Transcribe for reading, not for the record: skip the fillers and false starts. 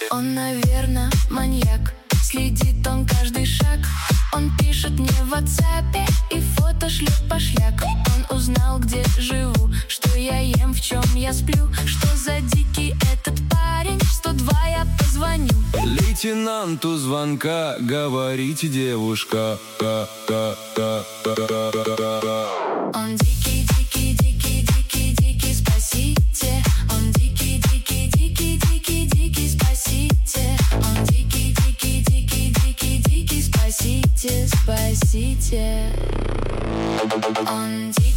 Он, наверно, маньяк, следит он каждый шаг. Он пишет мне в WhatsApp и фото шлет пошляк. Он узнал, где живу, что я ем, в чем я сплю. Что за дикий этот парень, 102 я позвоню. Лейтенанту звонка говорите, девушка. Он дикий, дикий, дикий, дикий, дикий, спасите. Он дикий, дикий, дикий, дикий, дикий, спасите. Он дикий, дикий, дикий, дикий, дикий, спасите, спасите. Он дикий.